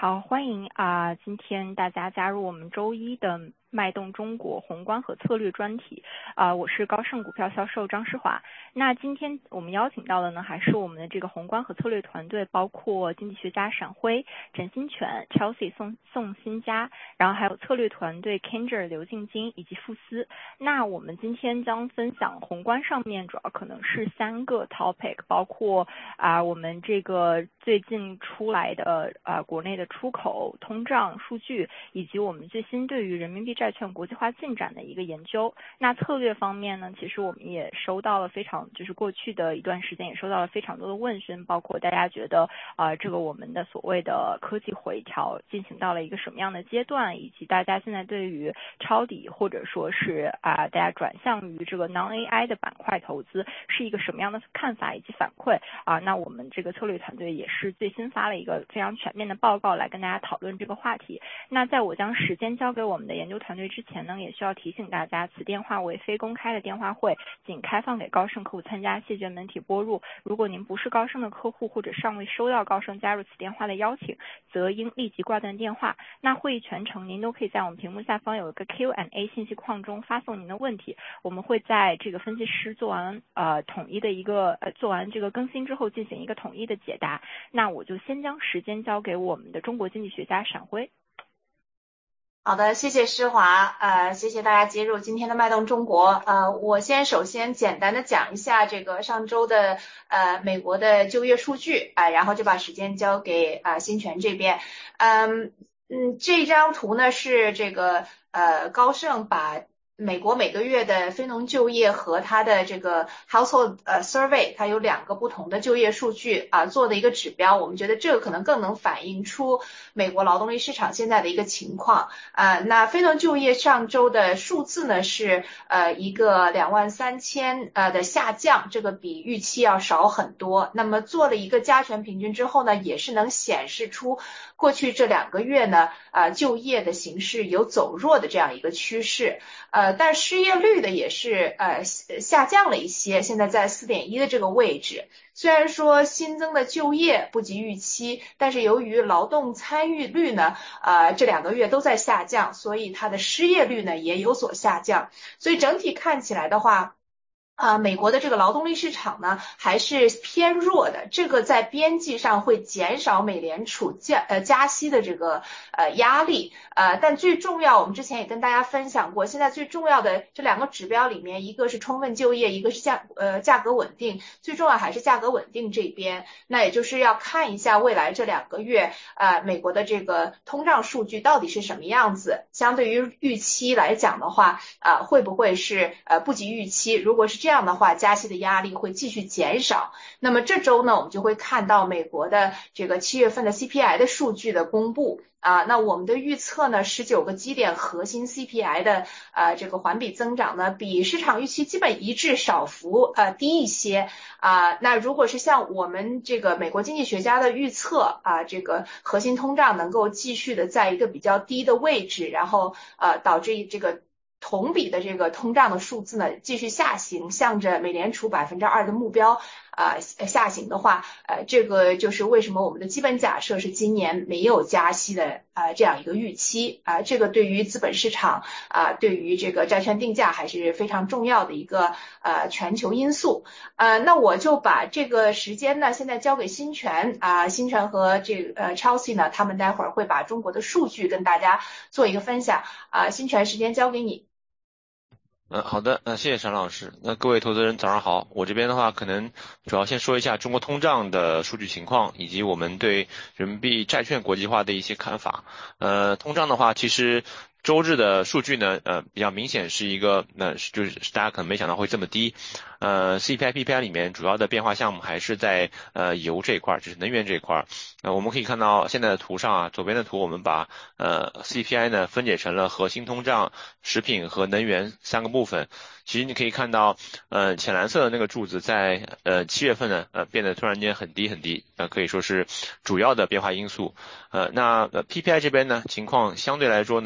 好，欢迎今天大家加入我们周一的脉动中国宏观和策略专题我是高盛股票销售张诗华。那今天我们邀请到的呢，还是我们的这个宏观和策略团队，包括经济学家闪辉、陈新全、Chelsea 宋新佳，然后还有策略团队 Kendra 刘静晶以及傅斯。那我们今天将分享宏观上面主要可能是3个 topic， 包括我们这个最近出来的国内的出口、通胀数据，以及我们最新对于人民币债券国际化进展的一个研究。那策略方面呢，其实我们也收到了就是过去的一段时间也收到了非常多的问询，包括大家觉得这个我们的所谓的科技回调进行到了一个什么样的阶段，以及大家现在对于抄底或者说是大家转向于这个 non-AI 的板块投资是一个什么样的看法以及反馈那我们这个策略团队也是最新发了一个非常全面的报告来跟大家讨论这个话题。那在我将时间交给我们的研究团队之前呢，也需要提醒大家，此电话为非公开的电话会，仅开放给高盛客户参加，谢绝媒体播入。如果您不是高盛的客户或者尚未收到高盛加入此电话的邀请，则应立即挂断电话。那会议全程您都可以在我们屏幕下方有一个 Q&A 信息框中发送您的问题，我们会在这个分析师做完做完这个更新之后进行一个统一的解答。那我就先将时间交给我们的中国经济学家闪辉。 好的，谢谢诗华，谢谢大家接入今天的脉动中国。我首先简单的讲一下这个上周的美国的就业数据然后就把时间交给新全这边。这张图呢是这个高盛把美国每个月的非农就业和它的这个 household survey， 它有2个不同的就业数据做的一个指标。我们觉得这个可能更能反映出美国劳动力市场现在的一个情况那非农就业上周的数字呢是一个23000的下降，这个比预期要少很多。那么做了一个加权平均之后呢，也是能显示出过去这2个月呢就业的形势有走弱的这样一个趋势。但失业率的也是下降了一些，现在在 4.1 的这个位置。虽然说新增的就业不及预期，但是由于劳动参与率呢这2个月都在下降，所以它的失业率呢也有所下降。所以整体看起来的话美国的这个劳动力市场呢还是偏弱的，这个在边际上会减少美联储加息的这个压力但最重要，我们之前也跟大家分享过，现在最重要的这2个指标里面，一个是充分就业，一个是价格稳定，最重要还是价格稳定这边。那也就是要看一下未来这2个月美国的这个通胀数据到底是什么样子，相对于预期来讲的话会不会是不及预期，如果是这样的话，加息的压力会继续减少。那么这周呢，我们就会看到美国的这个7月份的 CPI 的数据的公布那我们的预测呢，19个基点核心 CPI 的这个环比增长呢，比市场预期基本一致，小幅低一些那如果是像我们这个美国经济学家的预测这个核心通胀能够继续的在一个比较低的位置，然后导致这个同比的这个通胀的数字呢继续下行，向着美联储 2% 的目标下行的话这个就是为什么我们的基本假设是今年没有加息的这样一个预期这个对于资本市场对于这个债券定价还是非常重要的一个全球因素那我就把这个时间呢现在交给新全新全和这个Chelsea 呢，他们待会儿会把中国的数据跟大家做一个分享新全时间交给你。 好的，谢谢沈老师。那各位投资人早上好，我这边的话可能主要先说一下中国通胀的数据情况，以及我们对人民币债券国际化的一些看法。通胀的话，其实周日的数据呢，比较明显是一个，就是大家可能没想到会这么低。CPI、PPI 里面主要的变化项目还是在油这一块，就是能源这一块。我们可以看到现在的图上左边的图我们把CPI 呢分解成了核心通胀、食品和能源3个部分。其实你可以看到浅蓝色的那个柱子在7月份呢变得突然间很低很低，可以说是主要的变化因素。那PPI 这边呢情况相对来说呢比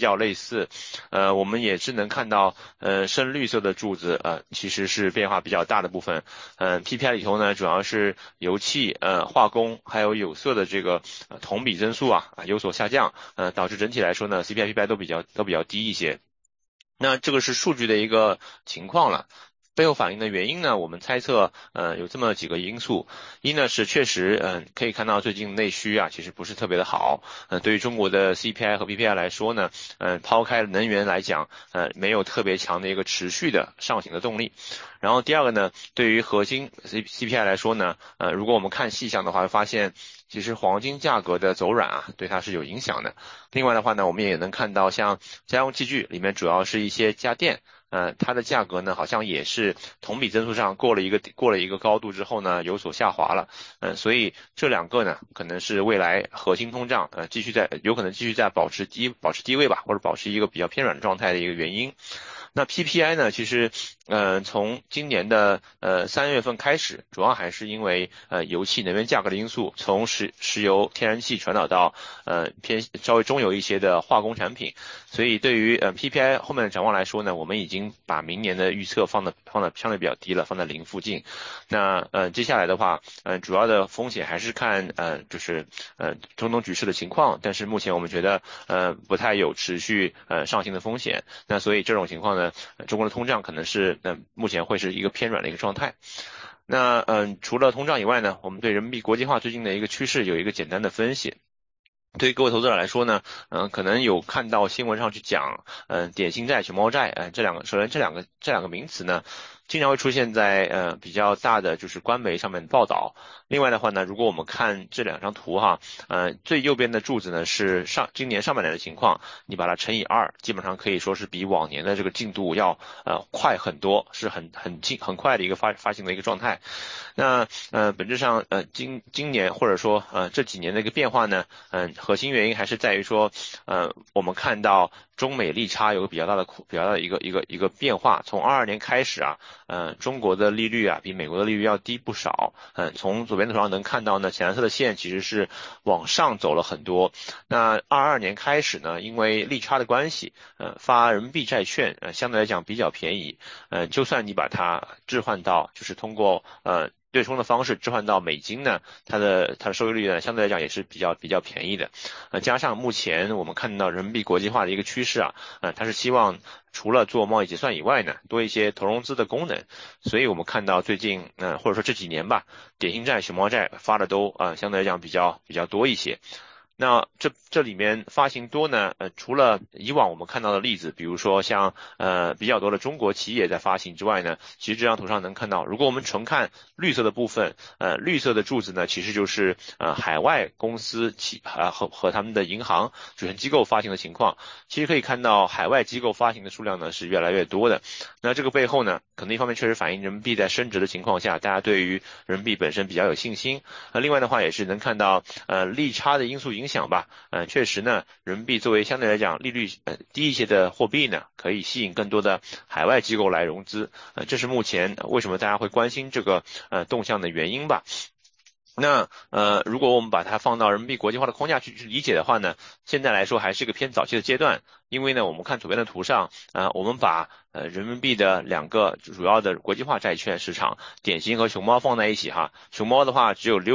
较类似。我们也是能看到深绿色的柱子其实是变化比较大的部分。PPI 里头呢主要是油气、化工还有有色的这个同比增速有所下降，导致整体来说呢 CPI PPI 都比较低一些。那这个是数据的一个情况了。背后反映的原因呢，我们猜测有这么几个因素。一呢是确实可以看到最近内需其实不是特别的好。对于中国的 CPI 和 PPI 来说呢，抛开能源来讲，没有特别强的一个持续的上行的动力。然后第二个呢，对于核心 CPI 来说呢，如果我们看细项的话，会发现其实黄金价格的走软对它是有影响的。另外的话呢，我们也能看到像家用器具里面主要是一些家电。它的价格呢，好像也是同比增速上过了一个高度之后呢，有所下滑了。所以这两个呢，可能是未来核心通胀有可能继续在保持低位吧，或者保持一个比较偏软的状态的一个原因。那 PPI 呢，其实从今年的3月份开始，主要还是因为油气能源价格的因素，从石油、天然气传导到偏稍微中游一些的化工产品。所以对于PPI 后面的展望来说呢，我们已经把明年的预测放的相对比较低了，放在0附近。那接下来的话，主要的风险还是看就是中东局势的情况，但是目前我们觉得不太有持续上行的风险。那所以这种情况呢，中国的通胀可能是目前会是一个偏软的一个状态。那除了通胀以外呢，我们对人民币国际化最近的一个趋势有一个简单的分析。对于各位投资者来说呢，可能有看到新闻上去讲，典型债、熊猫债，首先这两个名词呢，经常会出现在比较大的就是官媒上面的报道。另外的话呢，如果我们看这两张图最右边的柱子呢是今年上半年的情况，你把它乘以2，基本上可以说是比往年的这个进度要快很多，是很快的一个发行的一个状态。那本质上今年或者说这几年的一个变化呢，核心原因还是在于说我们看到中美利差有个比较大的一个变化。从22年开始中国的利率比美国的利率要低不少。从左边的图上能看到呢，浅蓝色的线其实是往上走了很多。那22年开始呢，因为利差的关系，发人民币债券相对来讲比较便宜。就算你把它置换到就是通过对冲的方式置换到美金呢，它的收益率呢相对来讲也是比较便宜的。加上目前我们看到人民币国际化的一个趋势它是希望除了做贸易结算以外呢，多一些投融资的功能。所以我们看到最近或者说这几年吧，典型债、熊猫债发的都相对来讲比较多一些。那这里面发行多呢，除了以往我们看到的例子，比如说像比较多的中国企业在发行之外呢，其实这张图上能看到，如果我们纯看绿色的部分，绿色的柱子呢，其实就是海外公司和他们的银行主权机构发行的情况。其实可以看到海外机构发行的数量呢是越来越多的。那这个背后呢，可能一方面确实反映人民币在升值的情况下，大家对于人民币本身比较有信心。另外的话也是能看到利差的因素影响吧。确实呢，人民币作为相对来讲利率低一些的货币呢，可以吸引更多的海外机构来融资。这是目前为什么大家会关心这个动向的原因吧。那如果我们把它放到人民币国际化的框架去理解的话呢，现在来说还是一个偏早期的阶段。因为呢，我们看左边的图上我们把人民币的两个主要的国际化债券市场典型和熊猫放在一起熊猫的话只有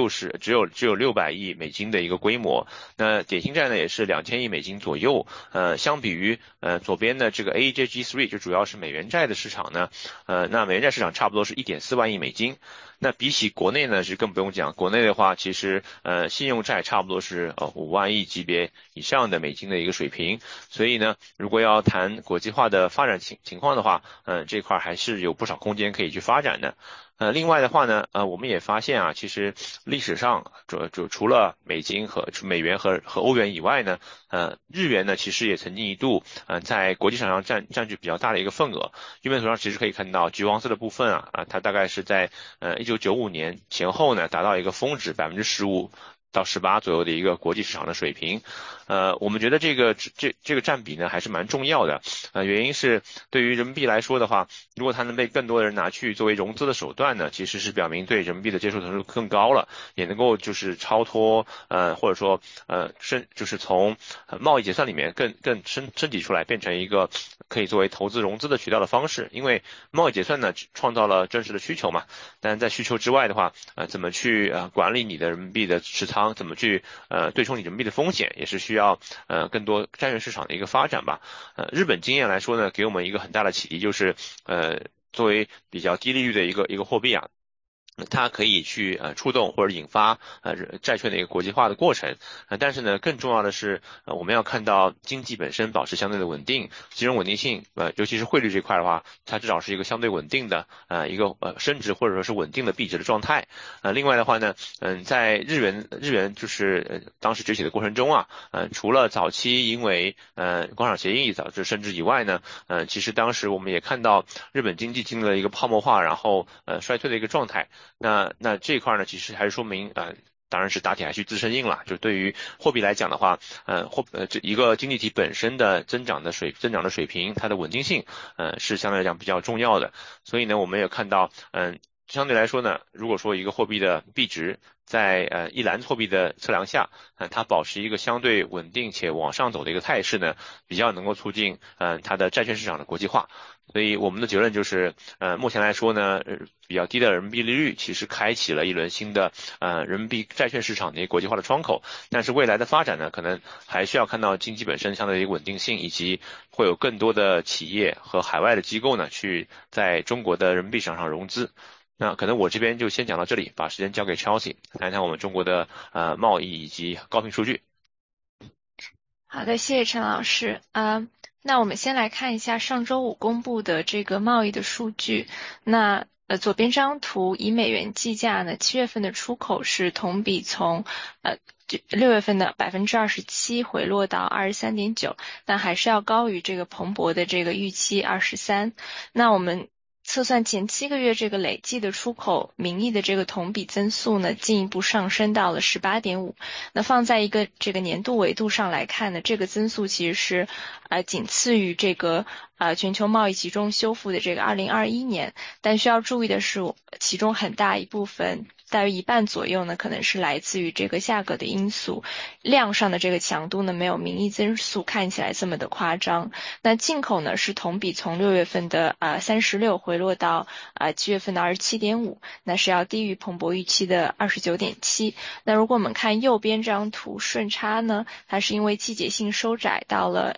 600亿美金的一个规模，那典型债呢也是2000亿美金左右。相比于左边的这个 AJG3 就主要是美元债的市场呢，那美元债市场差不多是1.4万亿美金。那比起国内呢是更不用讲，国内的话其实信用债差不多是5万亿级别以上的美金的一个水平。所以呢，如果要谈国际化的发展情况的话，这块还是有不少空间可以去发展的。另外的话呢，我们也发现其实历史上除了美金和美元和欧元以外呢，日元呢其实也曾经一度在国际市场上占据比较大的一个份额。右边图上其实可以看到橘黄色的部分它大概是在1995年前后呢达到一个峰值15%。 到18左右的一个国际市场的水平。我们觉得这个占比呢还是蛮重要的。原因是对于人民币来说的话，如果它能被更多的人拿去作为融资的手段呢，其实是表明对人民币的接受程度更高了，也能够就是超脱或者说就是从贸易结算里面更升级出来，变成一个可以作为投资融资的渠道的方式。因为贸易结算呢创造了真实的需求嘛，但在需求之外的话，怎么去管理你的人民币的持仓，怎么去对冲你人民币的风险，也是需要更多债券市场的一个发展吧。日本经验来说呢，给我们一个很大的启迪，就是作为比较低利率的一个货币啊，它可以去触动或者引发债券的一个国际化的过程。但是呢，更重要的是我们要看到经济本身保持相对的稳定，金融稳定性尤其是汇率这块的话，它至少是一个相对稳定的一个升值或者说是稳定的币值的状态。另外的话呢，在日元就是当时崛起的过程中啊，除了早期因为广场协议导致升值以外呢，其实当时我们也看到日本经济经历了一个泡沫化然后衰退的一个状态。那这一块呢，其实还是说明当然是打铁还需自身硬了。就对于货币来讲的话，这一个经济体本身的增长的水平，它的稳定性是相对来讲比较重要的。所以呢，我们也看到相对来说呢，如果说一个货币的币值在一篮子货币的测量下，它保持一个相对稳定且往上走的一个态势呢，比较能够促进它的债券市场的国际化。所以我们的结论就是，目前来说呢，比较低的人民币利率其实开启了一轮新的人民币债券市场的一个国际化的窗口。但是未来的发展呢，可能还需要看到经济本身相对的一个稳定性，以及会有更多的企业和海外的机构呢，去在中国的人民币市场上融资。那可能我这边就先讲到这里，把时间交给 Chelsea 谈谈我们中国的贸易以及高频数据。 好的，谢谢陈老师。那我们先来看一下上周五公布的这个贸易的数据。那左边这张图以美元计价呢，7月份的出口是同比从6月份的 27% 回落到 23.9%， 但还是要高于这个彭博的这个预期 23%。那我们测算前7个月这个累计的出口名义的这个同比增速呢，进一步上升到了 18.5%。那放在一个这个年度维度上来看呢，这个增速其实是仅次于这个全球贸易集中修复的这个2021年。但需要注意的是，其中很大一部分大约一半左右呢，可能是来自于这个价格的因素，量上的这个强度呢，没有名义增速看起来这么的夸张。那进口呢，是同比从6月份的36回落到7月份的 27.5， 那是要低于彭博预期的 29.7。 那如果我们看右边这张图，顺差呢，它是因为季节性收窄到了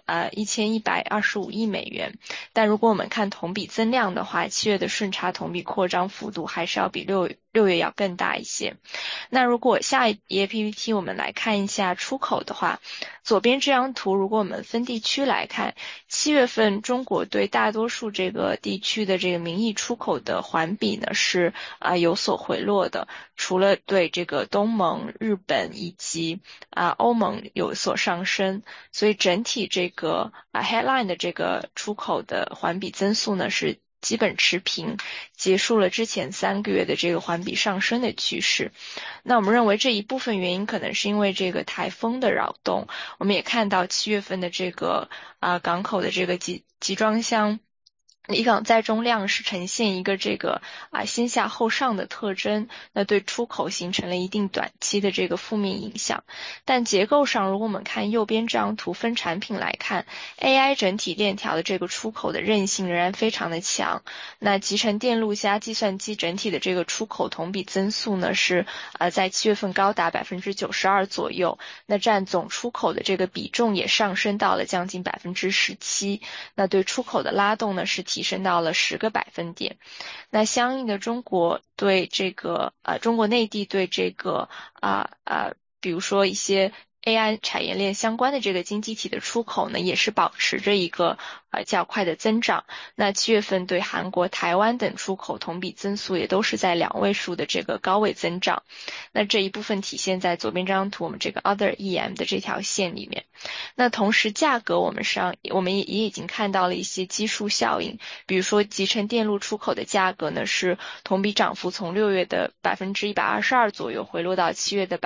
1125亿美元。但如果我们看同比增量的话，7月的顺差同比扩张幅度还是要比六月要更大一些。那如果下一页 PPT 我们来看一下出口的话，左边这张图如果我们分地区来看，7月份中国对大多数这个地区的这个名义出口的环比呢是有所回落的，除了对这个东盟、日本以及欧盟有所上升。所以整体这个headline 的这个出口的环比增速呢是基本持平，结束了之前3个月的这个环比上升的趋势。那我们认为这一部分原因可能是因为这个台风的扰动。我们也看到7月份的这个港口的这个集装箱离港载重量是呈现一个这个先下后上的特征，那对出口形成了一定短期的这个负面影响。但结构上，如果我们看右边这张图分产品来看， AI 整体链条的这个出口的韧性仍然非常的强。那集成电路加计算机整体的这个出口同比增速呢是在7月份高达 92% 左右，那占总出口的这个比重也上升到了将近 17%。 那对出口的拉动呢是提升到了10个百分点。那相应的中国对这个中国内地对这个比如说一些 AI 产业链相关的这个经济体的出口呢，也是保持着一个较快的增长。那7月份对韩国、台湾等出口同比增速也都是在2位数的这个高位增长。那这一部分体现在左边这张图我们这个 Other EM 的这条线里面。 那同时价格我们也已经看到了一些基数效应，比如说集成电路出口的价格呢是同比涨幅从6月的122%左右回落到7月的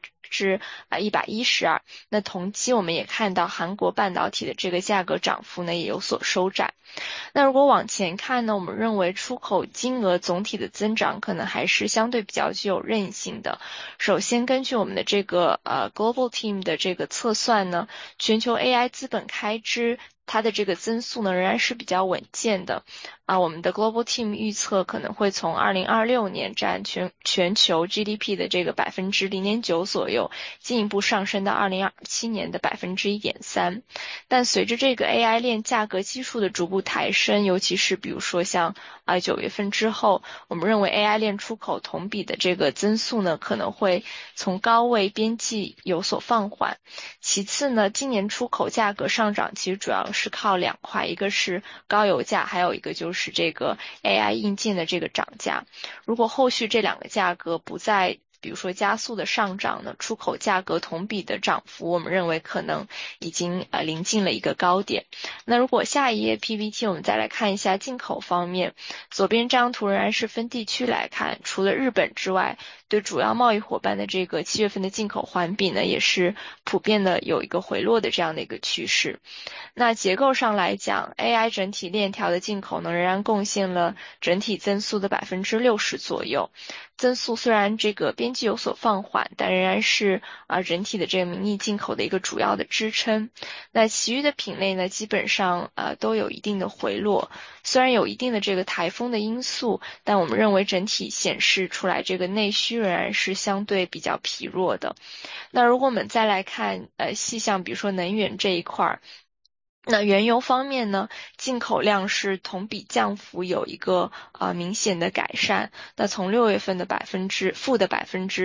112%。那同期我们也看到韩国半导体的这个价格涨幅呢也有所收窄。那如果往前看呢，我们认为出口金额总体的增长可能还是相对比较具有韧性的。首先根据我们的这个Global Team 的这个测算呢，全球 AI 资本开支它的这个增速呢仍然是比较稳健的我们的 Global Team 预测可能会从2026年占全球 GDP 的这个 0.9% 左右，进一步上升到2027年的 1.3%。但随着这个 AI 链价格基数的逐步抬升，尤其是比如说像9月份之后，我们认为 AI 链出口同比的这个增速呢可能会从高位边际有所放缓。其次呢，今年出口价格上涨其实主要是靠2块，一个是高油价，还有一个就是这个 AI 硬件的这个涨价。如果后续这2个价格不再比如说加速的上涨呢，出口价格同比的涨幅我们认为可能已经临近了一个高点。那如果下一页 PPT 我们再来看一下进口方面，左边这张图仍然是分地区来看，除了日本之外，对主要贸易伙伴的这个7月份的进口环比呢也是普遍的有一个回落的这样的一个趋势。那结构上来讲， AI 整体链条的进口呢仍然贡献了整体增速的 60% 左右。增速虽然这个边际有所放缓，但仍然是整体的这个名义进口的一个主要的支撑。那其余的品类呢基本上都有一定的回落，虽然有一定的这个台风的因素，但我们认为整体显示出来这个内需仍然是相对比较疲弱的。那如果我们再来看细项，比如说能源这一块，那原油方面呢，进口量是同比降幅有一个明显的改善。那从6月份的负的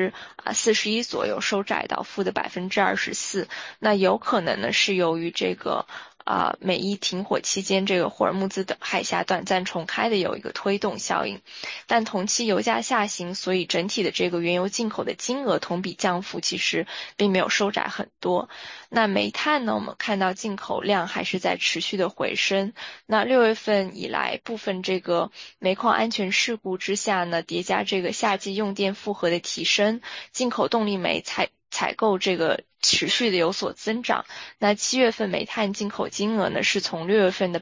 41%左右收窄到负的24%。那有可能呢是由于这个美伊停火期间这个霍尔木兹的海峡短暂重开的有一个推动效应。但同期油价下行，所以整体的这个原油进口的金额同比降幅其实并没有收窄很多。那煤炭呢，我们看到进口量还是在持续的回升。那6月份以来，部分这个煤矿安全事故之下呢，叠加这个夏季用电负荷的提升，进口动力煤采购这个持续的有所增长。那7月份煤炭进口金额呢是从6月份的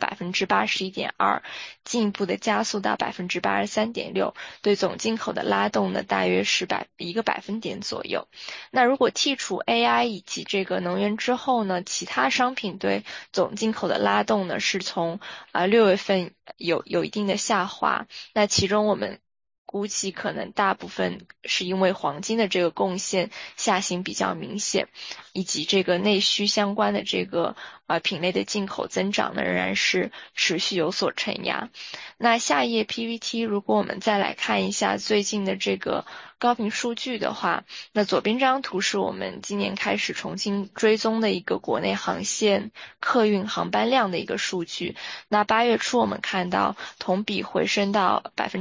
81.2% 进一步的加速到 83.6%， 对总进口的拉动呢大约是1个百分点左右。那如果剔除 AI 以及这个能源之后呢，其他商品对总进口的拉动呢是从6月份有一定的下滑。那其中我们估计可能大部分是因为黄金的这个贡献下行比较明显，以及这个内需相关的这个品类的进口增长呢仍然是持续有所承压。那下一页 PPT 如果我们再来看一下最近的这个高频数据的话，那左边这张图是我们今年开始重新追踪的一个国内航线客运航班量的一个数据。那8月初我们看到同比回升到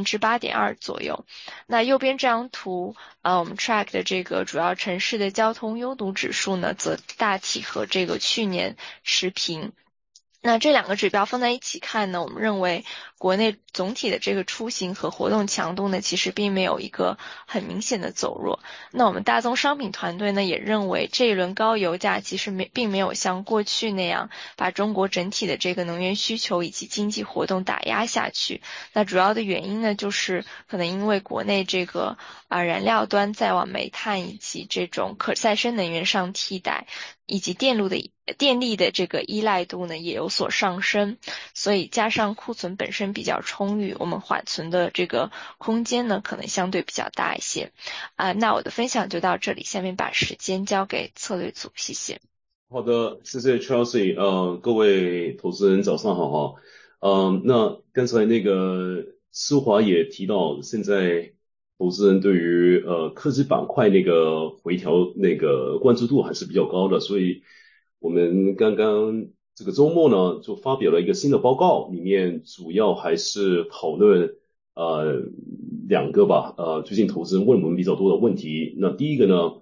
8.2% 左右。那右边这张图我们 track 的这个主要城市的交通拥堵指数呢则大体和这个去年持平。那这2个指标放在一起看呢，我们认为国内总体的这个出行和活动强度呢其实并没有一个很明显的走弱。那我们大宗商品团队呢也认为这一轮高油价其实并没有像过去那样把中国整体的这个能源需求以及经济活动打压下去。那主要的原因呢就是可能因为国内这个燃料端在往煤炭以及这种可再生能源上替代，以及电力的这个依赖度呢也有所上升，所以加上库存本身比较充裕，我们缓存的这个空间呢可能相对比较大一些。那我的分享就到这里，下面把时间交给策略组，谢谢。 好的，谢谢 Chelsea。各位投资人早上好哈。那刚才那个施华也提到，现在投资人对于科技板块那个回调那个关注度还是比较高的，所以我们刚刚这个周末呢就发表了一个新的报告，里面主要还是讨论2个吧，最近投资人问我们比较多的问题。那第一个呢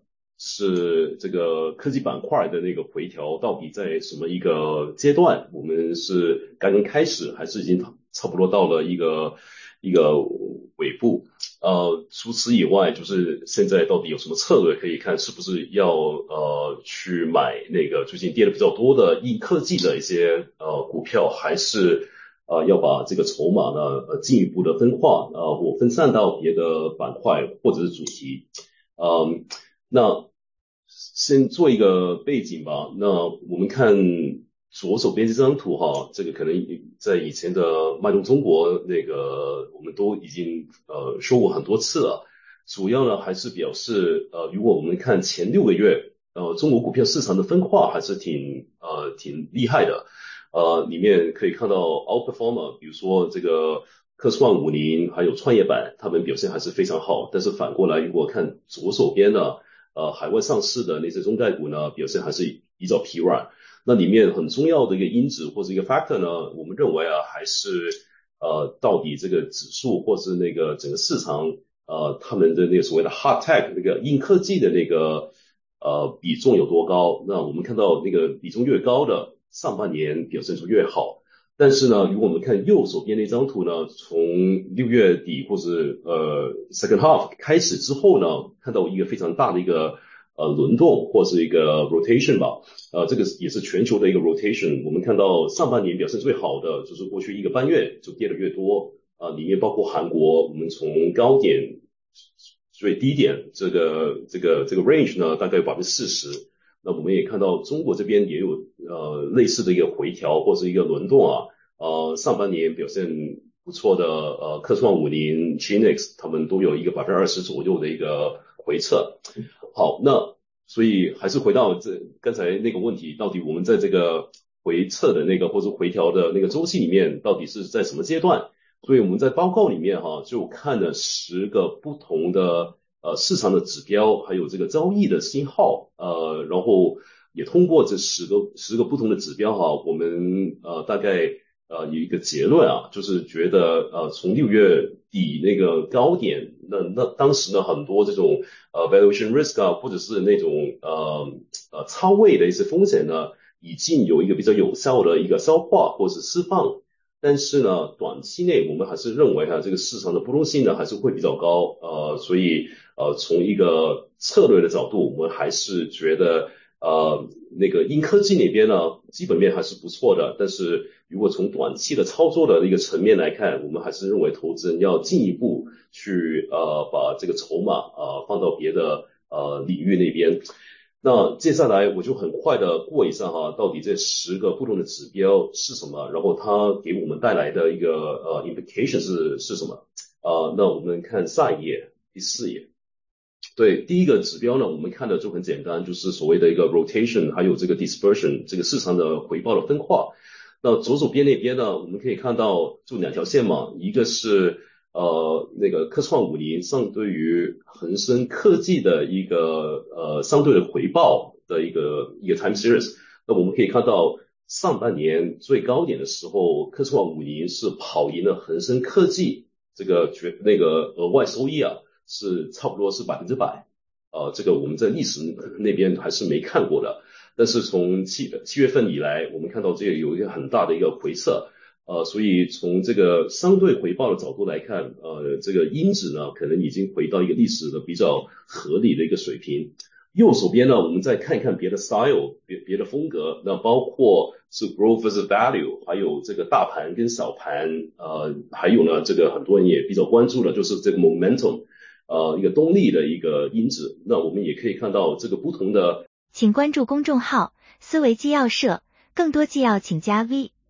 是这个科技板块的那个回调到底在什么一个阶段？我们是刚刚开始，还是已经差不多到了一个尾部？除此以外，就是现在到底有什么策略可以看，是不是要去买那个最近跌的比较多的硬科技的一些股票，还是要把这个筹码呢进一步的分化或分散到别的板块或者是主题？那先做一个背景吧。那我们看左手边这张图哈，这个可能在以前的脉动中国那个我们都已经说过很多次了。主要呢还是表示如果我们看前6个月中国股票市场的分化还是挺厉害的。里面可以看到 outperformer， 比如说这个科创50还有创业板，他们表现还是非常好。但是反过来，如果看左手边呢，海外上市的那些中概股呢，表现还是比较疲软。那里面很重要的一个因子或者一个 factor 呢，我们认为还是到底这个指数或是那个整个市场他们的那个所谓的 hard tech 那个硬科技的那个比重有多高。那我们看到那个比重越高的上半年表现出越好。但是呢，如果我们看右手边那张图呢，从6月底或是second half 开始之后呢，看到一个非常大的一个轮动或是一个 rotation 吧。这个也是全球的一个 rotation。我们看到上半年表现最好的就是过去1个半月就跌得越多里面包括韩国，我们从高点最低点这个 range 呢，大概有40%。那我们也看到中国这边也有类似的一个回调或是一个轮动上半年表现不错的科创50 Chinex 他们都有一个 20% 左右的一个回撤。好，那所以还是回到刚才那个问题，到底我们在这个回撤的那个或者回调的那个周期里面到底是在什么阶段？所以我们在报告里面就看了10个不同的市场的指标，还有这个交易的信号然后也通过这10个不同的指标我们大概有一个结论就是觉得从6月底那个高点，那当时呢很多这种valuation risk或者是那种超位的一些风险呢，已经有一个比较有效的一个消化或是释放。但是呢，短期内我们还是认为这个市场的波动性呢还是会比较高所以从一个策略的角度，我们还是觉得那个硬科技那边呢基本面还是不错的。但是如果从短期的操作的一个层面来看，我们还是认为投资人要进一步去把这个筹码放到别的领域那边。那接下来我就很快的过一下到底这10个不同的指标是什么，然后它给我们带来的一个implication 是什么那我们看下一页，第4页。对，第一个指标呢，我们看的就很简单，就是所谓的一个 rotation 还有这个 dispersion 这个市场的回报的分化。那左手边那边呢，我们可以看到就2条线嘛，一个是那个科创50相对于恒生科技的一个相对的回报的一个 time series。那我们可以看到上半年最高点的时候，科创50是跑赢了恒生科技，这个那个额外收益是差不多是100%这个我们在历史那边还是没看过的。但是从7月份以来，我们看到这个有一个很大的一个回撤所以从这个相对回报的角度来看这个因子呢可能已经回到一个历史的比较合理的一个水平。右手边呢，我们再看一看别的 style 别的风格，那包括是 growth versus value， 还有这个大盘跟小盘还有呢这个很多人也比较关注的就是这个 momentum一个动力的一个因子。那我们也可以看到这个不同的。 请关注公众号思维纪要社，更多纪要请加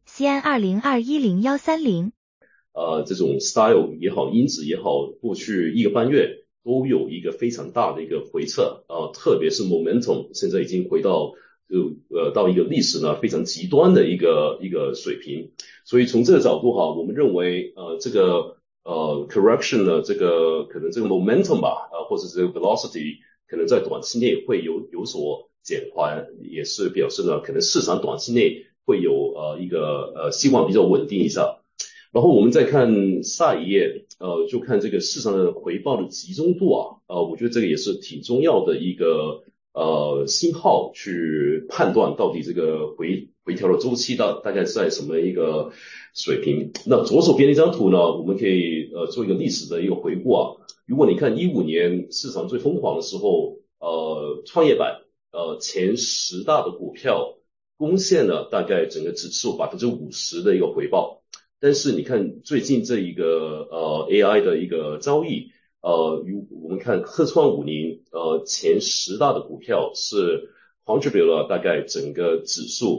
VCN20210130。 这种 style 也好，因子也好，过去1个半月都有一个非常大的一个回撤特别是 momentum 现在已经回到到一个历史呢非常极端的一个水平。所以从这个角度我们认为这个correction 呢这个可能这个 momentum 吧或者这个 velocity 可能在短期内会有所减缓，也是表示呢可能市场短期内会有一个希望比较稳定一下。然后我们再看下一页就看这个市场的回报的集中度我觉得这个也是挺重要的一个信号去判断到底这个回调的周期大概在什么一个水平。那左手边那张图呢，我们可以做一个历史的一个回顾啊。如果你看15年市场最疯狂的时候，创业板前10大的股票贡献了大概整个指数50%的一个回报。但是你看最近这一个AI 的一个交易，我们看科创50前10大的股票是 contribute 了大概整个指数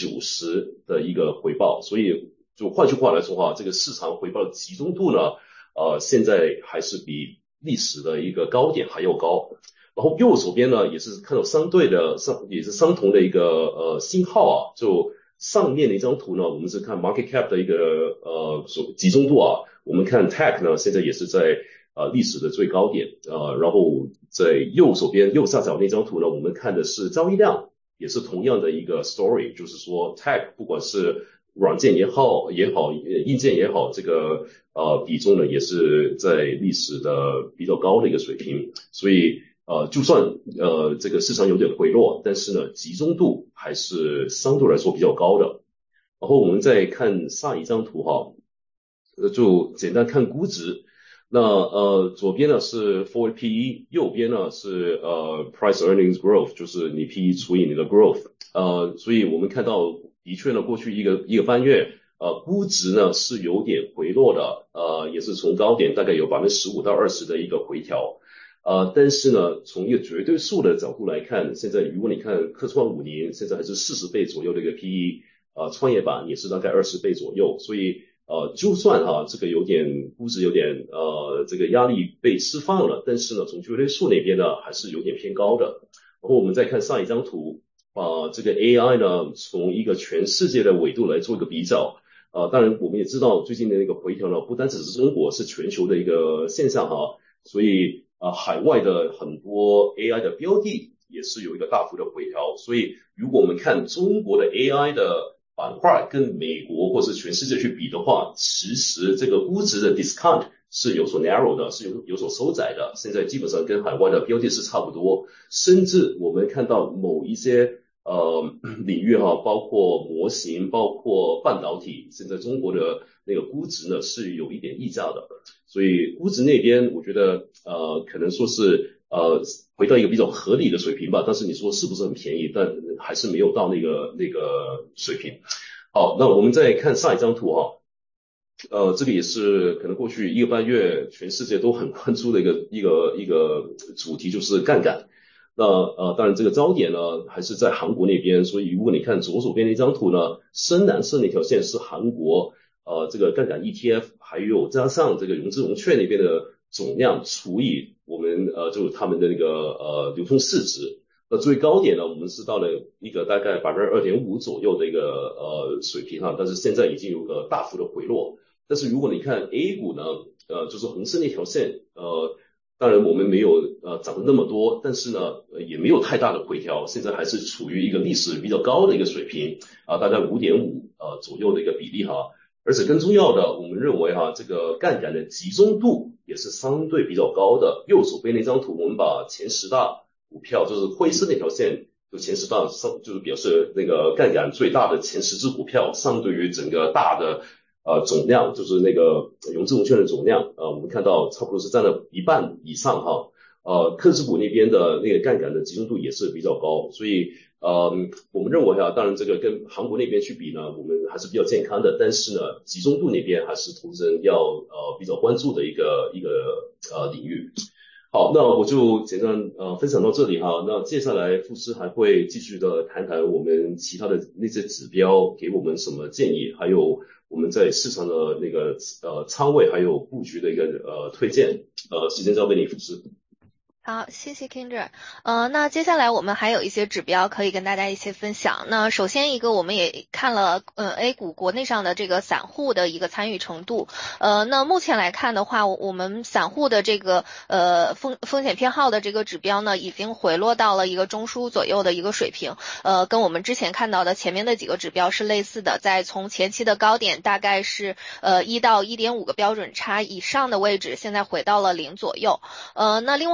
90%的一个回报。所以就换句话来说这个市场回报的集中度呢，现在还是比历史的一个高点还要高。然后右手边呢也是看到也是相同的一个信号啊。就上面的一张图呢，我们是看 market cap 的一个集中度啊。我们看 tech 呢现在也是在历史的最高点。然后在右手边右下角那张图呢，我们看的是交易量，也是同样的一个 story， 就是说 tech 不管是软件也好硬件也好，这个比重呢也是在历史的比较高的一个水平。所以就算这个市场有点回落，但是呢集中度还是相对来说比较高的。然后我们再看下一张图就简单看估值。那左边呢是 forward PE， 右边呢是price earnings growth， 就是你 PE 除以你的 growth。所以我们看到的确呢过去一个半月估值呢是有点回落的，也是从高点大概有15%到20%的一个回调。但是呢从一个绝对数的角度来看，现在如果你看科创50现在还是40倍左右的一个 PE， 创业板也是大概20倍左右。所以就算这个估值有点这个压力被释放了，但是呢从绝对数那边呢还是有点偏高的。然后我们再看上一张图，这个 AI 呢从一个全世界的纬度来做一个比较。当然我们也知道最近的那个回调呢不单只是中国，是全球的一个现象所以海外的很多 AI 的标的也是有一个大幅的回调。所以如果我们看中国的 AI 的板块跟美国或是全世界去比的话，其实这个估值的 discount 是有所 narrow 的，是有所收窄的。现在基本上跟海外的标的是差不多，甚至我们看到某一些领域包括模型，包括半导体，现在中国的那个估值呢是有一点溢价的。所以估值那边我觉得可能说是回到一个比较合理的水平吧，但是你说是不是很便宜，但还是没有到那个水平。好，那我们再看上一张图这个也是可能过去一个半月全世界都很关注的一个主题，就是杠杆。那当然这个焦点呢还是在韩国那边。所以如果你看左手边那张图呢，深蓝色那条线是韩国这个杠杆 ETF， 还有加上这个融资融券那边的总量除以我们就是他们的那个流通市值。那最高点呢我们是到了一个大概 2.5% 左右的一个水平但是现在已经有个大幅的回落。但是如果你看 A 股呢就是红色那条线当然我们没有涨得那么多，但是呢也没有太大的回调，现在还是处于一个历史比较高的一个水平大概 5.5% 左右的一个比例而且更重要的，我们认为这个杠杆的集中度也是相对比较高的。右手边那张图，我们把前10大股票，就是灰色那条线，就前10大就是表示那个杠杆最大的前10只股票，相对于整个大的总量，就是那个融资融券的总量我们看到差不多是占了一半以上科技股那边的那个杠杆的集中度也是比较高。所以我们认为当然这个跟韩国那边去比呢，我们还是比较健康的，但是呢集中度那边还是投资人要比较关注的一个领域。好，那我就简单分享到这里那接下来傅师还会继续的谈谈我们其他的那些指标给我们什么建议，还有我们在市场的那个仓位还有布局的一个推荐。时间交给你，傅师。 好，谢谢 Kendra。那接下来我们还有一些指标可以跟大家一起分享。那首先一个，我们也看了A 股国内上的这个散户的一个参与程度。那目前来看的话，我们散户的这个风险偏好的这个指标呢，已经回落到了一个中枢左右的一个水平。跟我们之前看到的前面的几个指标是类似的，在从前期的高点大概是1到1.5个标准差以上的位置，现在回到了0左右。那另外一个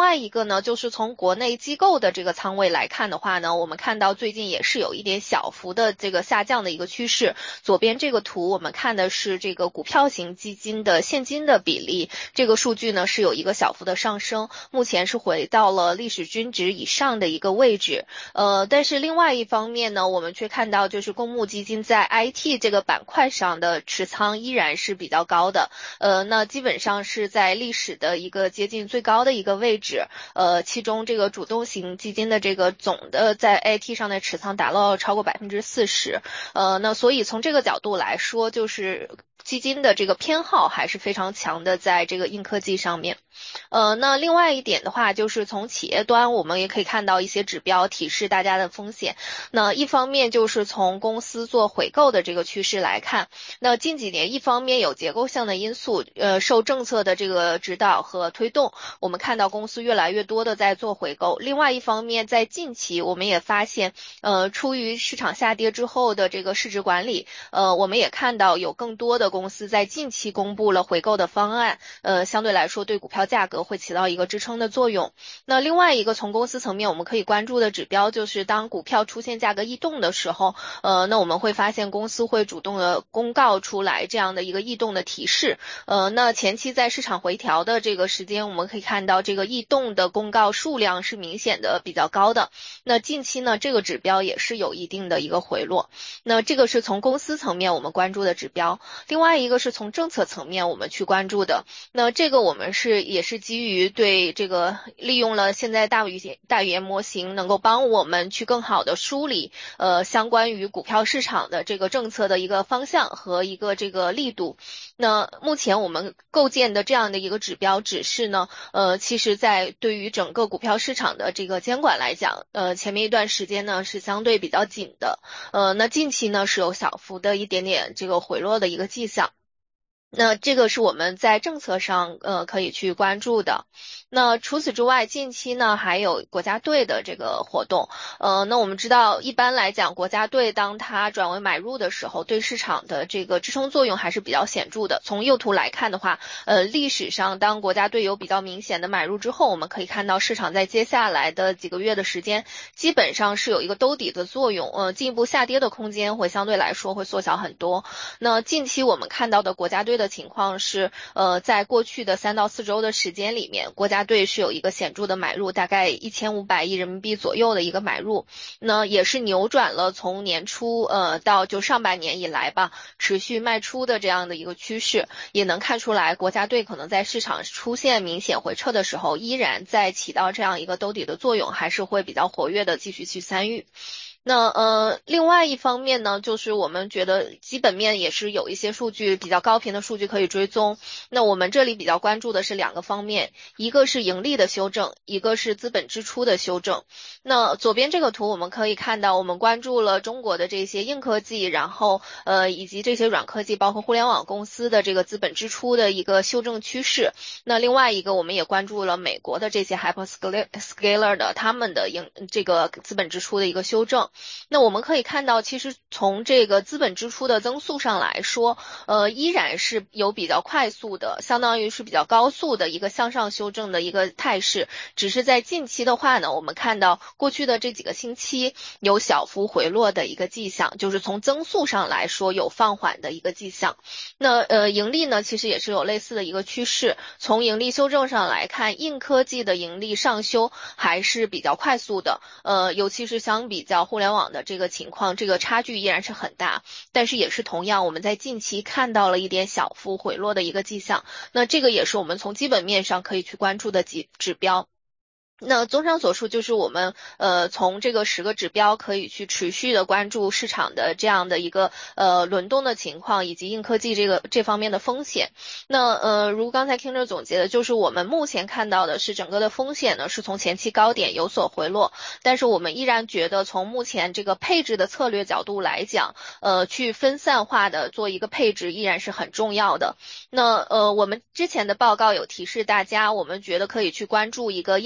个呢，就是从国内机构的这个仓位来看的话呢，我们看到最近也是有一点小幅的这个下降的一个趋势。左边这个图我们看的是这个股票型基金的现金的比例，这个数据呢是有一个小幅的上升，目前是回到了历史均值以上的一个位置。但是另外一方面呢，我们却看到就是公募基金在 IT 这个板块上的持仓依然是比较高的，那基本上是在历史的一个接近最高的一个位置。其中这个主动型基金的这个总的在 IT 上的持仓达到超过40%。那所以从这个角度来说，就是基金的这个偏好还是非常强的，在这个硬科技上面。那另外一点的话，就是从企业端我们也可以看到一些指标提示大家的风险。那一方面就是从公司做回购的这个趋势来看，那近几年一方面有结构性的因素，受政策的这个指导和推动，我们看到公司越来越多的在做回购。另外一方面，在近期我们也发现，出于市场下跌之后的这个市值管理，我们也看到有更多的公司在近期公布了回购的方案，相对来说对股票价格会起到一个支撑的作用。那另外一个从公司层面我们可以关注的指标，就是当股票出现价格异动的时候，那我们会发现公司会主动的公告出来这样的一个异动的提示。那前期在市场回调的这个时间，我们可以看到这个异动的公告数量是明显的比较高的。那近期呢，这个指标也是有一定的一个回落。那这个是从公司层面我们关注的指标。另外一个是从政策层面我们去关注的。那这个我们也是基于对这个利用了现在大语言模型，能够帮我们去更好的梳理相关于股票市场的这个政策的一个方向和一个这个力度。那目前我们构建的这样的一个指标指示呢，其实在对于整个股票市场的这个监管来讲，前面一段时间呢是相对比较紧的，那近期呢是有小幅的一点点这个回落的一个迹象。那这个是我们在政策上可以去关注的。那除此之外，近期呢还有国家队的这个活动。那我们知道一般来讲，国家队当它转为买入的时候，对市场的这个支撑作用还是比较显著的。从右图来看的话，历史上当国家队有比较明显的买入之后，我们可以看到市场在接下来的几个月的时间基本上是有一个兜底的作用，进一步下跌的空间会相对来说会缩小很多。那近期我们看到的国家队的情况是，在过去的3到4周的时间里面，国家队是有一个显著的买入，大概1500亿人民币左右的一个买入，那也是扭转了从年初到就上半年以来吧，持续卖出的这样的一个趋势，也能看出来国家队可能在市场出现明显回撤的时候，依然在起到这样一个兜底的作用，还是会比较活跃的继续去参与。那另外一方面呢，就是我们觉得基本面也是有一些数据比较高频的数据可以追踪。那我们这里比较关注的是2个方面，一个是盈利的修正，一个是资本支出的修正。那左边这个图我们可以看到，我们关注了中国的这些硬科技，然后以及这些软科技，包括互联网公司的这个资本支出的一个修正趋势。那另外一个我们也关注了美国的这些 hyperscaler 的他们的这个资本支出的一个修正。那我们可以看到，其实从这个资本支出的增速上来说，依然是有比较快速的，相当于是比较高速的一个向上修正的一个态势。只是在近期的话呢，我们看到过去的这几个星期有小幅回落的一个迹象，就是从增速上来说有放缓的一个迹象。那盈利呢，其实也是有类似的一个趋势。从盈利修正上来看，硬科技的盈利上修还是比较快速的，尤其是相比较互联网的这个情况，这个差距依然是很大，但是也是同样我们在近期看到了一点小幅回落的一个迹象。那这个也是我们从基本面上可以去关注的指标。那综上所述，就是我们从这个10个指标可以去持续的关注市场的这样的一个轮动的情况，以及硬科技这方面的风险。那如刚才 Kinder 总结的，就是我们目前看到的是整个的风险呢是从前期高点有所回落，但是我们依然觉得从目前这个配置的策略角度来讲，去分散化的做一个配置依然是很重要的。那我们之前的报告有提示大家，我们觉得可以去关注一个硬科技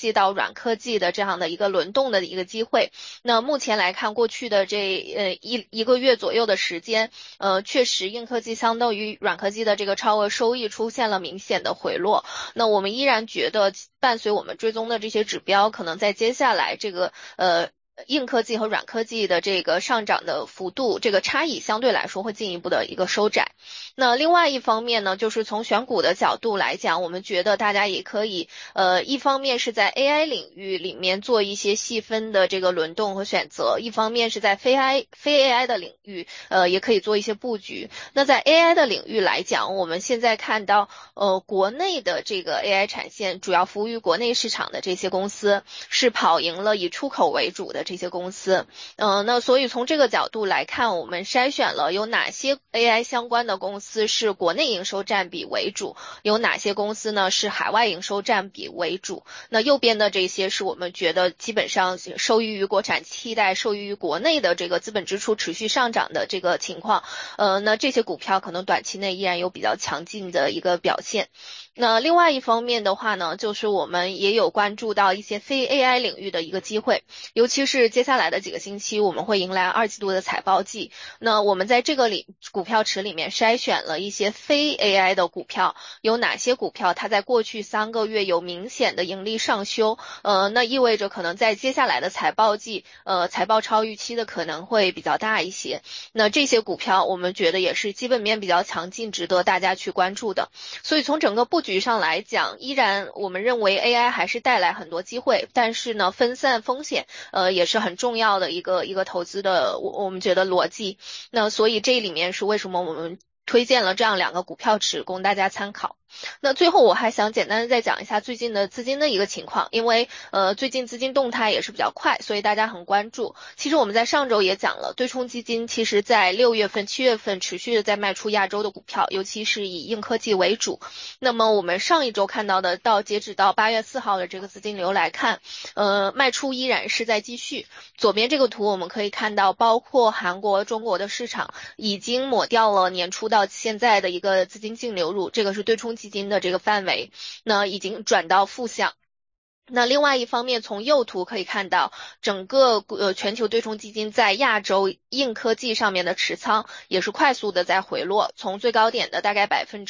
技到软科技的这样的一个轮动的一个机会。那目前来看，过去的这一个月左右的时间，确实硬科技相对于软科技的这个超额收益出现了明显的回落。那我们依然觉得，伴随我们追踪的这些指标，可能在接下来这个硬科技和软科技的这个上涨的幅度，这个差异相对来说会进一步的一个收窄。那另外一方面呢，就是从选股的角度来讲，我们觉得大家也可以一方面是在 AI 领域里面做一些细分的这个轮动和选择，一方面是在非 AI 的领域也可以做一些布局。那在 AI 的领域来讲，我们现在看到国内的这个 AI 产线主要服务于国内市场的这些公司是跑赢了以出口为主的这些公司。那所以从这个角度来看，我们筛选了有哪些 AI 相关的公司是国内营收占比为主，有哪些公司呢是海外营收占比为主。那右边的这些是我们觉得基本上受益于国产替代，受益于国内的这个资本支出持续上涨的这个情况。那这些股票可能短期内依然有比较强劲的一个表现。那另外一方面的话呢，就是我们也有关注到一些非 AI 领域的一个机会，尤其是接下来的几个星期我们会迎来二季度的财报季。那我们在这个股票池里面筛选了一些非 AI 的股票，有哪些股票它在过去3个月有明显的盈利上修，那意味着可能在接下来的财报季财报超预期的可能会比较大一些。那这些股票我们觉得也是基本面比较强劲，值得大家去关注的。所以从整个布局上来讲，依然我们认为 AI 还是带来很多机会，但是呢分散风险也是很重要的一个投资的我们觉得逻辑。那所以这里面是为什么我们推荐了这样2个股票池供大家参考。那最后我还想简单的再讲一下最近的资金的一个情况，因为最近资金动态也是比较快，所以大家很关注。其实我们在上周也讲了，对冲基金其实在6月份、7月份持续的在卖出亚洲的股票，尤其是以硬科技为主。那么我们上一周看到的截止到8月4号的这个资金流来看，卖出依然是在继续。左边这个图我们可以看到，包括韩国、中国的市场已经抹掉了年初到现在的一个资金净流入，这个是对冲基金的这个范围，那已经转到负向。那另外一方面，从右图可以看到，整个全球对冲基金在亚洲硬科技上面的持仓也是快速的在回落，从最高点的大概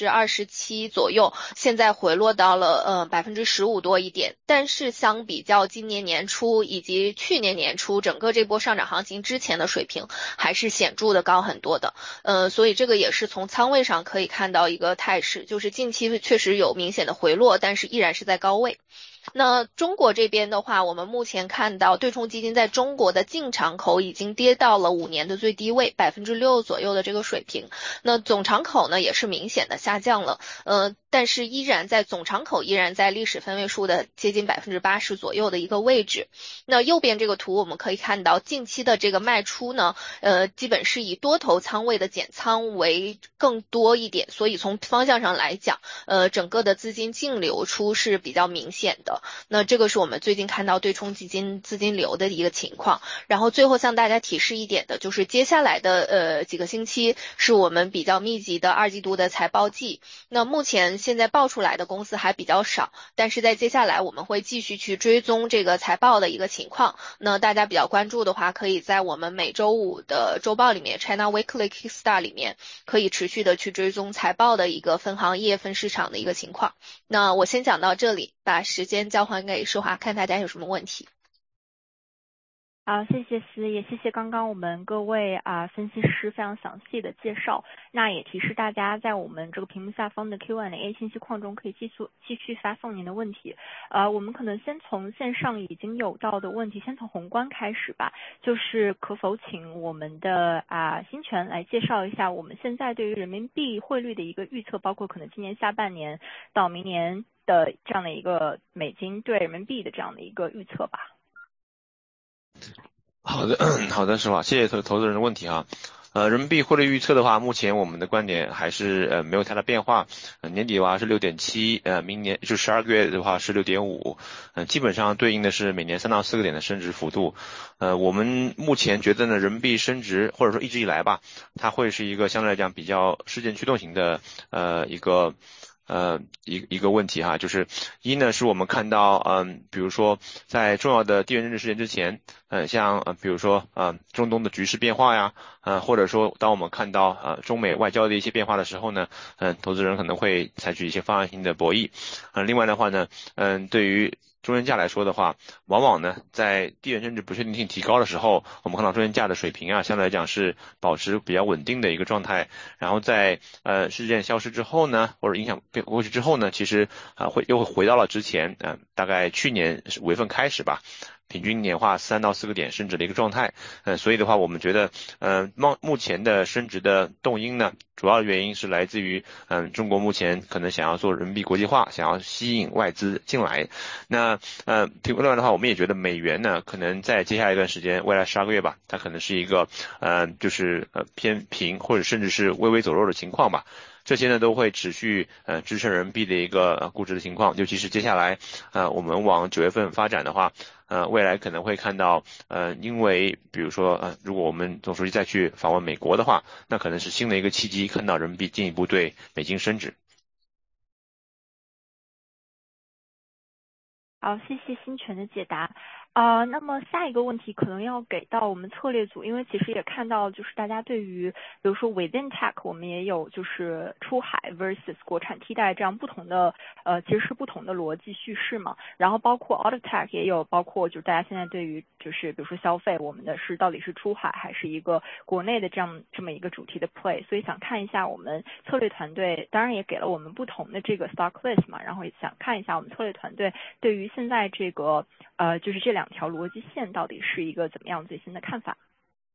27%左右，现在回落到了15%多一点。但是相比较今年年初以及去年年初整个这波上涨行情之前的水平，还是显著的高很多的。所以这个也是从仓位上可以看到一个态势，就是近期确实有明显的回落，但是依然是在高位。那中国这边的话，我们目前看到对冲基金在中国的净敞口已经跌到了5年的最低位，6%左右的这个水平。那总敞口呢也是明显的下降了，但是总敞口依然在历史分位数的接近80%左右的一个位置。那右边这个图我们可以看到，近期的这个卖出呢，基本是以多头仓位的减仓为更多一点，所以从方向上来讲，整个的资金净流出是比较明显的。那这个是我们最近看到对冲基金资金流的一个情况。然后最后向大家提示一点的就是接下来的几个星期是我们比较密集的二季度的财报季。那目前现在报出来的公司还比较少，但是在接下来我们会继续去追踪这个财报的一个情况。那大家比较关注的话，可以在我们每周5的周报里面 China Weekly Kickstar 里面可以持续的去追踪财报的一个分行业分市场的一个情况。那我先讲到这里，把时间交还给施华，看大家有什么问题。 好，谢谢思，也谢谢刚刚我们各位分析师非常详细的介绍。那也提示大家，在我们这个屏幕下方的 Q&A 信息框中可以继续发送您的问题。我们可能先从线上已经有到的问题，先从宏观开始吧。就是可否请我们的新权来介绍一下我们现在对于人民币汇率的一个预测，包括可能今年下半年到明年的这样的一个美金对人民币的这样的一个预测吧。 好的，好的，施华，谢谢投资人的问题哈。人民币汇率预测的话，目前我们的观点还是没有太大变化。年底的话是 6.7， 明年就12个月的话是 6.5， 基本上对应的是每年3到4个点的升值幅度。我们目前觉得呢，人民币升值或者说一直以来吧，它会是一个相对来讲比较事件驱动型的一个一个问题哈，就是一呢是我们看到比如说在重要的地缘政治事件之前，像比如说中东的局势变化呀，或者说当我们看到中美外交的一些变化的时候呢，投资人可能会采取一些方案性的博弈。另外的话呢，对于中间价来说的话，往往呢，在地缘政治不确定性提高的时候，我们看到中间价的水平啊，相对来讲是保持比较稳定的一个状态。然后在事件消失之后呢，或者影响过去之后呢，其实又会回到了之前大概去年5月份开始吧。平均年化3到4个点升值的一个状态，所以的话，我们觉得，目前的升值的动因呢，主要的原因是来自于，中国目前可能想要做人民币国际化，想要吸引外资进来。那，另外的话，我们也觉得美元呢，可能在接下来一段时间，未来12个月吧，它可能是一个，就是偏平或者甚至是微微走弱的情况吧。这些呢都会持续支撑人民币的一个估值的情况，尤其是接下来我们往9月份发展的话，未来可能会看到因为比如说如果我们总书记再去访问美国的话，那可能是新的一个契机，看到人民币进一步对美金升值。 好，谢谢新泉的解答。那么下一个问题可能要给到我们策略组，因为其实也看到就是大家对于比如说 within tech 我们也有就是出海 versus 国产替代这样不同的其实是不同的逻辑叙事嘛。然后包括 out of tech 也有包括就是大家现在对于就是比如说消费我们的是到底是出海还是一个国内的这么一个主题的 play， 所以想看一下我们策略团队当然也给了我们不同的这个 stock list 嘛，然后也想看一下我们策略团队对于现在这个就是这2条逻辑线到底是一个怎么样最新的看法。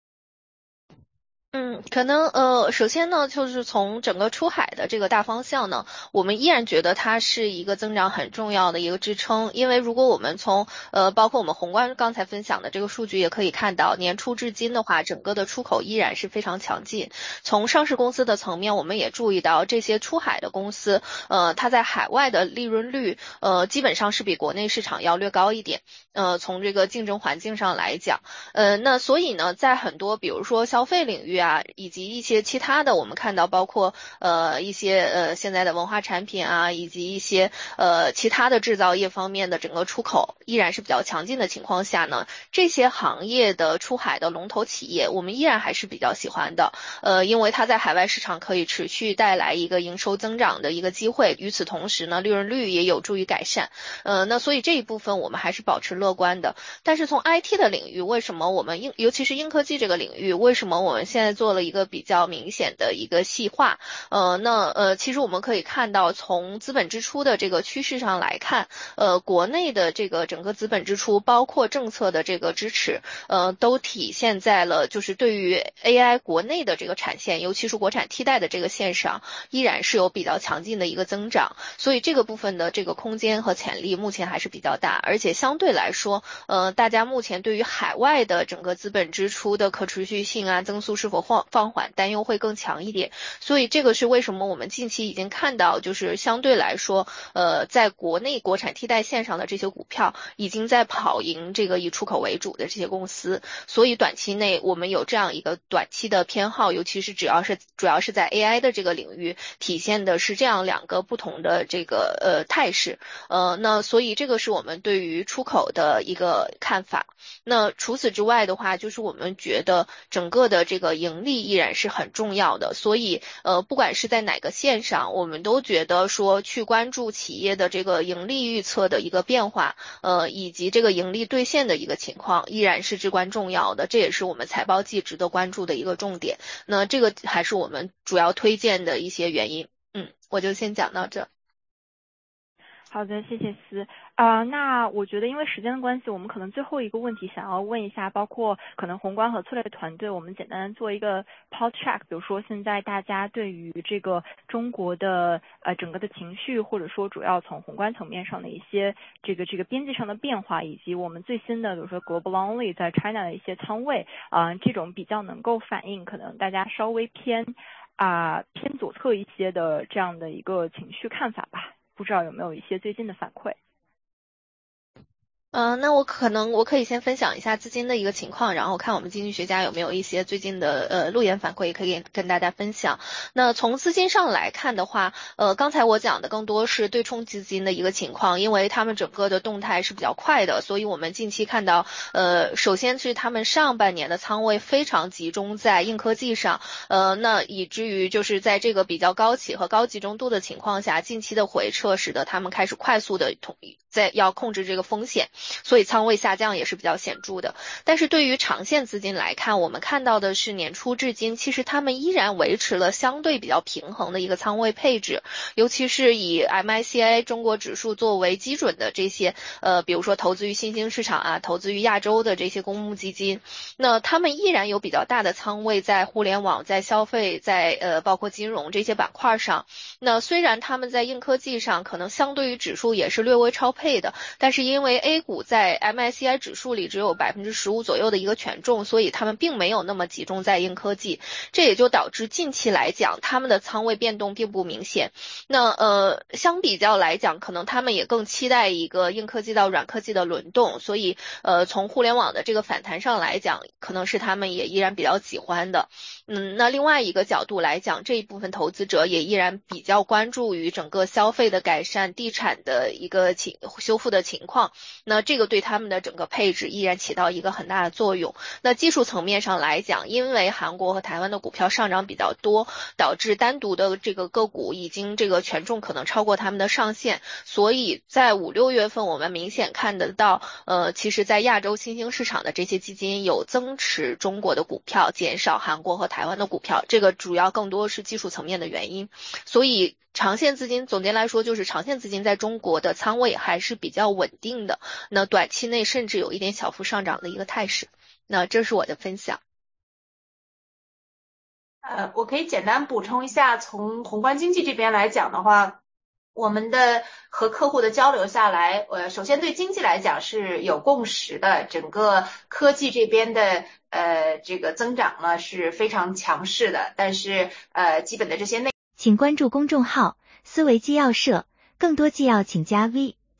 可能首先呢，就是从整个出海的这个大方向呢，我们依然觉得它是一个增长很重要的一个支撑。因为如果我们从包括我们宏观刚才分享的这个数据也可以看到，年初至今的话，整个的出口依然是非常强劲。从上市公司的层面，我们也注意到这些出海的公司，它在海外的利润率基本上是比国内市场要略高一点。从这个竞争环境上来讲，那所以呢，在很多比如说消费领域啊，以及一些其他的，我们看到包括一些现在的文化产品啊，以及一些其他的制造业方面的整个出口依然是比较强劲的情况下呢，这些行业的出海的龙头企业，我们依然还是比较喜欢的。因为它在海外市场可以持续带来一个营收增长的一个机会，与此同时呢，利润率也有助于改善。那所以这一部分我们还是保持乐观的。但是从 IT 的领域，为什么我们尤其是硬科技这个领域，为什么我们现在做了一个比较明显的一个细化？其实我们可以看到，从资本支出的这个趋势上来看，国内的这个整个资本支出，包括政策的这个支持，都体现在了就是对于 AI 国内的这个产线，尤其是国产替代的这个线上，依然是有比较强劲的一个增长。所以这个部分的这个空间和潜力目前还是比较大，而且相对来说，大家目前对于海外的整个资本支出的可持续性啊，增速是否放缓担忧会更强一点。所以这个是为什么我们近期已经看到，就是相对来说，在国内国产替代线上的这些股票已经在跑赢这个以出口为主的这些公司。所以短期内我们有这样一个短期的偏好，尤其是主要是在 AI 的这个领域体现的是这样2个不同的这个态势。那所以这个是我们对于出口的一个看法。那除此之外的话，就是我们觉得整个的这个盈利依然是很重要的，所以不管是在哪个线上，我们都觉得说去关注企业的这个盈利预测的一个变化，以及这个盈利兑现的一个情况，依然是至关重要的。这也是我们财报季值得关注的一个重点。那这个还是我们主要推荐的一些原因。我就先讲到这。 好的，谢谢思。那我觉得因为时间的关系，我们可能最后一个问题想要问一下，包括可能宏观和策略团队，我们简单做一个 pulse check， 比如说现在大家对于这个中国的整个的情绪，或者说主要从宏观层面上的一些这个边际上的变化，以及我们最新的比如说 global only 在 China 的一些仓位，这种比较能够反映可能大家稍微偏左侧一些的这样的一个情绪看法吧。不知道有没有一些最近的反馈？ 那我可以先分享一下资金的一个情况，然后看我们经济学家有没有一些最近的路演反馈，也可以跟大家分享。那从资金上来看的话，刚才我讲的更多是对冲基金的一个情况，因为他们整个的动态是比较快的，所以我们近期看到，首先是他们上半年的仓位非常集中在硬科技上，那以至于就是在这个比较高企和高集中度的情况下，近期的回撤使得他们开始快速的要控制这个风险。所以仓位下降也是比较显著的。但是对于长线资金来看，我们看到的是年初至今，其实他们依然维持了相对比较平衡的一个仓位配置，尤其是以 MSCI 中国指数作为基准的这些比如说投资于新兴市场啊，投资于亚洲的这些公募基金，那他们依然有比较大的仓位在互联网、在消费、在包括金融这些板块上。那虽然他们在硬科技上可能相对于指数也是略微超配的，但是因为 A 股在 MSCI 指数里只有15%左右的一个权重，所以他们并没有那么集中在硬科技，这也就导致近期来讲他们的仓位变动并不明显。那相比较来讲，可能他们也更期待一个硬科技到软科技的轮动，所以从互联网的这个反弹上来讲，可能是他们也依然比较喜欢的。那另外一个角度来讲，这一部分投资者也依然比较关注于整个消费的改善、地产的一个修复的情况，那这个对他们的整个配置依然起到一个很大的作用。那技术层面上来讲，因为韩国和台湾的股票上涨比较多，导致单独的这个个股已经这个权重可能超过他们的上限，所以在5、6月份我们明显看得到其实在亚洲新兴市场的这些基金有增持中国的股票，减少韩国和台湾的股票，这个主要更多是技术层面的原因。所以长线资金总结来说，就是长线资金在中国的仓位还是比较稳定的，那短期内甚至有一点小幅上涨的一个态势。那这是我的分享。 我可以简单补充一下，从宏观经济这边来讲的话，我们的和客户的交流下来，首先对经济来讲是有共识的，整个科技这边的这个增长呢是非常强势的，但是基本的这些请关注公众号思维纪要社，更多纪要请加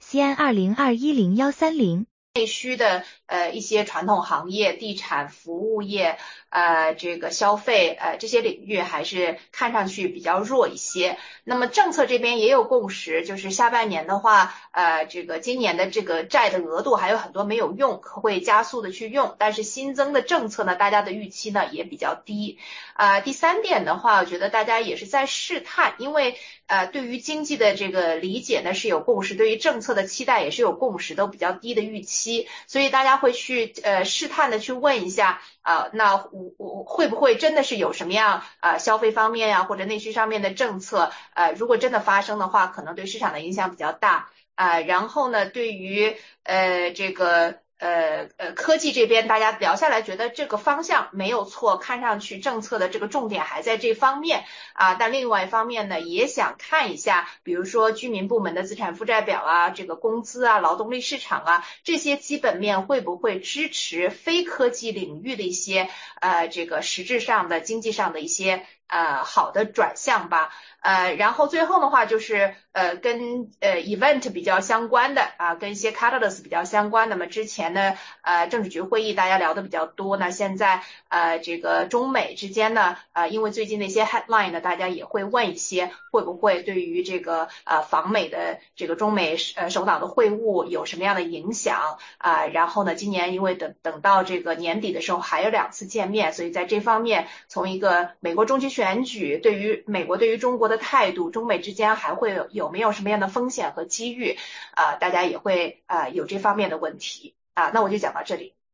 VCN20210130。 内需的一些传统行业，地产服务业这个消费这些领域还是看上去比较弱一些。那么政策这边也有共识，就是下半年的话这个今年的这个债的额度还有很多没有用，会加速的去用，但是新增的政策呢，大家的预期呢也比较低。第三点的话，我觉得大家也是在试探，因为对于经济的这个理解呢是有共识，对于政策的期待也是有共识，都比较低的预期，所以大家会去试探的去问一下那会不会真的是有什么样消费方面呀或者内需上面的政策如果真的发生的话，可能对市场的影响比较大然后呢，对于这个科技这边大家聊下来觉得这个方向没有错，看上去政策的这个重点还在这方面但另外一方面呢，也想看一下比如说居民部门的资产负债表这个工资劳动力市场这些基本面会不会支持非科技领域的一些这个实质上的经济上的一些好的转向吧然后最后的话就是跟event 比较相关的跟一些 catalyst 比较相关的嘛，之前呢政治局会议大家聊的比较多呢，现在这个中美之间呢因为最近的一些 headline 呢，大家也会问一些会不会对于这个访美的这个中美首脑的会晤有什么样的影响然后呢今年因为等到这个年底的时候还有2次见面，所以在这方面从一个美国中期选举对于美国对于中国的态度，中美之间还会有没有什么样的风险和机遇大家也会有这方面的问题那我就讲到这里。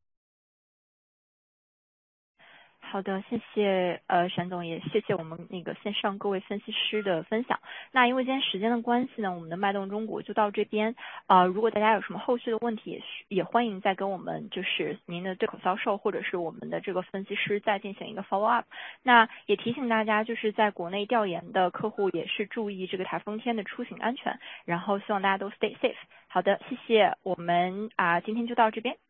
好的，谢谢沈总，也谢谢我们那个线上各位分析师的分享。那因为今天时间的关系呢，我们的脉动中国就到这边如果大家有什么后续的问题，也欢迎再跟我们就是您的对口销售或者是我们的这个分析师再进行一个 follow up。那也提醒大家，就是在国内调研的客户也是注意这个台风天的出行安全，然后希望大家都 stay safe。好的，谢谢，我们今天就到这边。